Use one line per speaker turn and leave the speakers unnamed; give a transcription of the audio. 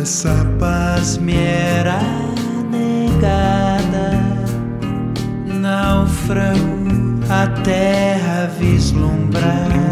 essa paz me era negada. Naufrago a terra vislumbrar.